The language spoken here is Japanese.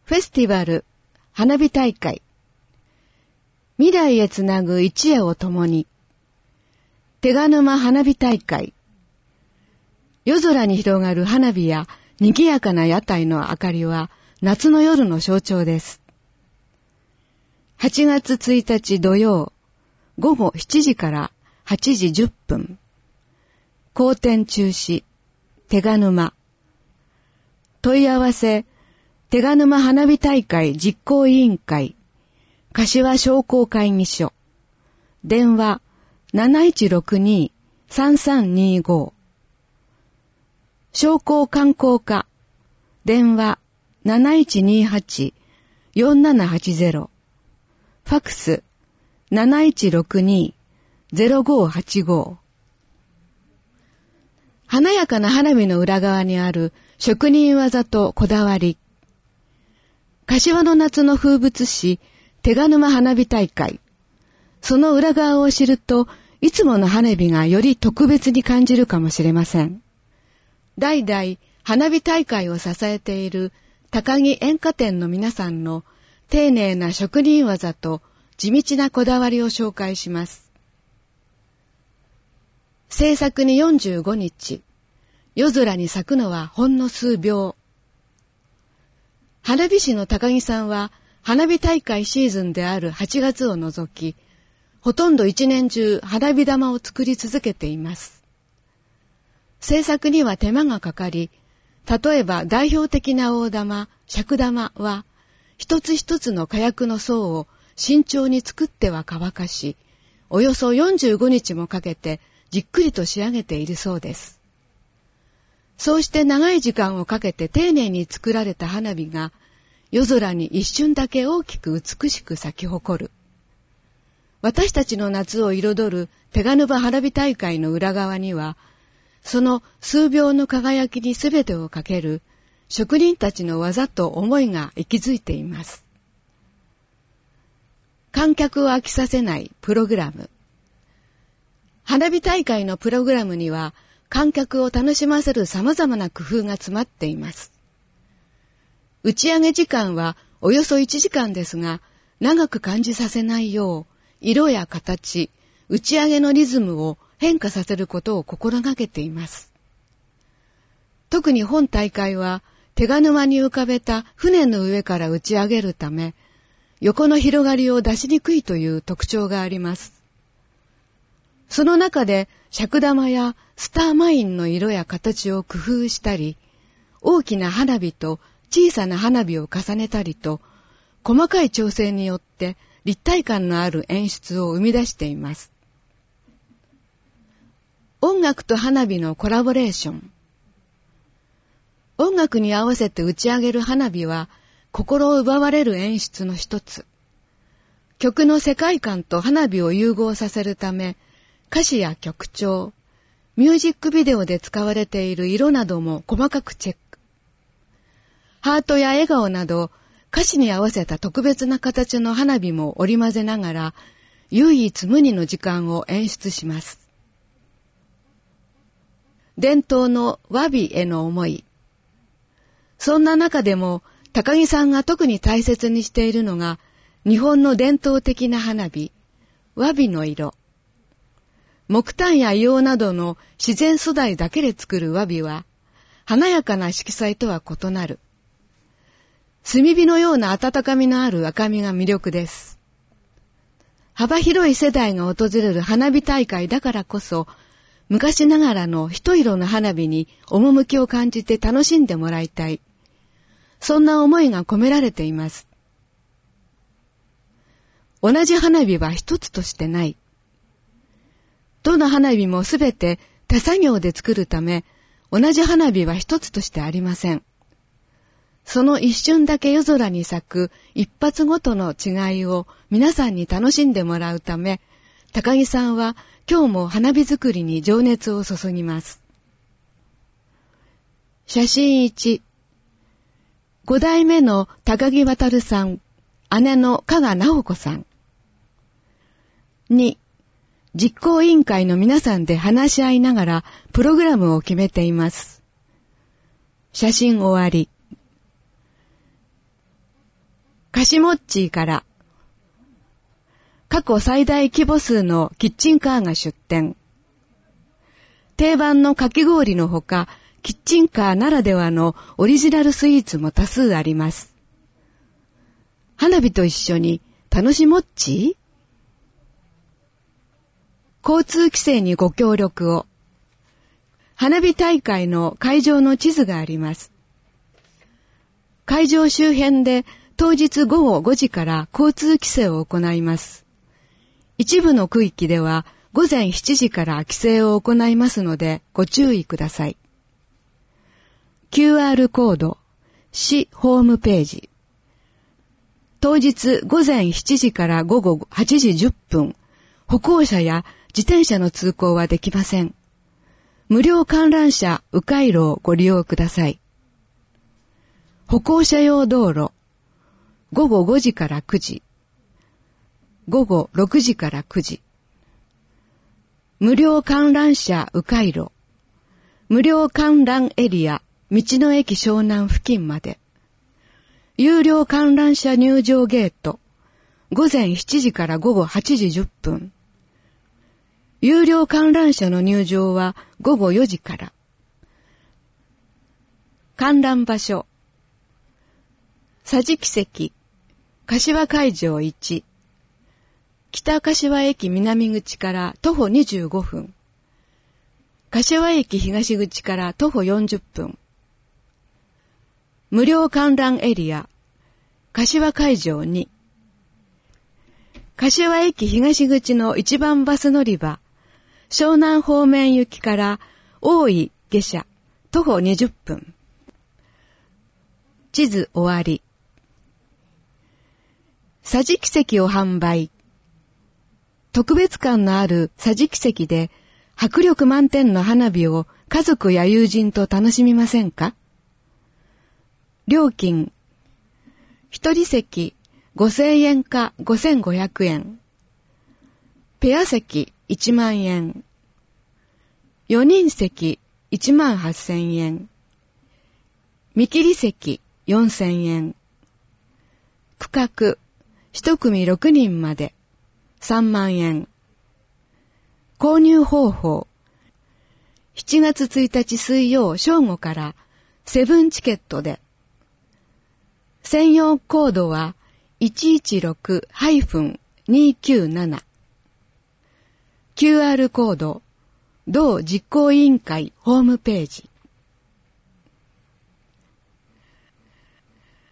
フェスティバル花火大会、未来へつなぐ一夜を共に、手賀沼花火大会、夜空に広がる花火や賑やかな屋台の明かりは夏の夜の象徴です。8月1日土曜、午後7時から8時10分、公展中止、手賀沼。問い合わせ、手賀沼花火大会実行委員会、柏商工会議所、電話7162-3325、商工観光課、電話7128-4780、ファクス7162-0585。華やかな花火の裏側にある職人技とこだわり。柏の夏の風物詩、手賀沼花火大会。その裏側を知ると、いつもの花火がより特別に感じるかもしれません。代々花火大会を支えている高木煙火店の皆さんの丁寧な職人技と地道なこだわりを紹介します。制作に45日、夜空に咲くのはほんの数秒。花火師の高木さんは花火大会シーズンである8月を除き、ほとんど一年中花火玉を作り続けています。制作には手間がかかり、例えば代表的な大玉、尺玉は、一つ一つの火薬の層を慎重に作っては乾かし、およそ45日もかけてじっくりと仕上げているそうです。そうして長い時間をかけて丁寧に作られた花火が、夜空に一瞬だけ大きく美しく咲き誇る。私たちの夏を彩る手賀沼花火大会の裏側には、その数秒の輝きにすべてをかける職人たちの技と思いが息づいています。観客を飽きさせないプログラム。花火大会のプログラムには、観客を楽しませる様々な工夫が詰まっています。打ち上げ時間はおよそ1時間ですが、長く感じさせないよう、色や形、打ち上げのリズムを変化させることを心がけています。特に本大会は、手賀沼に浮かべた船の上から打ち上げるため、横の広がりを出しにくいという特徴があります。その中で尺玉やスターマインの色や形を工夫したり、大きな花火と小さな花火を重ねたりと、細かい調整によって立体感のある演出を生み出しています。音楽と花火のコラボレーション。音楽に合わせて打ち上げる花火は心を奪われる演出の一つ。曲の世界観と花火を融合させるため、歌詞や曲調、ミュージックビデオで使われている色なども細かくチェック。ハートや笑顔など歌詞に合わせた特別な形の花火も織り交ぜながら唯一無二の時間を演出します。伝統の和美への思い。そんな中でも高木さんが特に大切にしているのが日本の伝統的な花火、和美の色。木炭や硫黄などの自然素材だけで作る和火は、華やかな色彩とは異なる。炭火のような温かみのある赤みが魅力です。幅広い世代が訪れる花火大会だからこそ、昔ながらの一色の花火に趣を感じて楽しんでもらいたい。そんな思いが込められています。同じ花火は一つとしてない。どの花火もすべて手作業で作るため、同じ花火は一つとしてありません。その一瞬だけ夜空に咲く一発ごとの違いを皆さんに楽しんでもらうため、高木さんは今日も花火作りに情熱を注ぎます。写真1、5代目の高木渉さん、姉の加賀直子さん。2、実行委員会の皆さんで話し合いながらプログラムを決めています。写真終わり。 カシモッチーから過去最大規模数のキッチンカーが出店。定番のかき氷のほか、キッチンカーならではのオリジナルスイーツも多数あります。花火と一緒に楽しもっち？交通規制にご協力を。花火大会の会場の地図があります。会場周辺で当日午後5時から交通規制を行います。一部の区域では午前7時から規制を行いますのでご注意ください。QR コード、市ホームページ。当日午前7時から午後8時10分、歩行者や自転車の通行はできません。無料観覧車迂回路をご利用ください。歩行者用道路、午後5時から9時、午後6時から9時。無料観覧車迂回路、無料観覧エリア、道の駅湘南付近まで。有料観覧車入場ゲート、午前7時から午後8時10分。有料観覧車の入場は午後4時から。観覧場所、桟敷席、柏会場1、北柏駅南口から徒歩25分。柏駅東口から徒歩40分。無料観覧エリア、柏会場2。柏駅東口の一番バス乗り場、湘南方面行きから大井下車、徒歩20分。地図終わり。桟敷席を販売。特別感のある桟敷席で迫力満点の花火を家族や友人と楽しみませんか？料金、一人席5000円か5500円。ペア席1万円。4人席1万8000円。見切り席4000円。区画、一組6人まで3万円。購入方法、7月1日水曜正午からセブンチケットで。専用コードは 116-297。QR コード、同実行委員会ホームページ。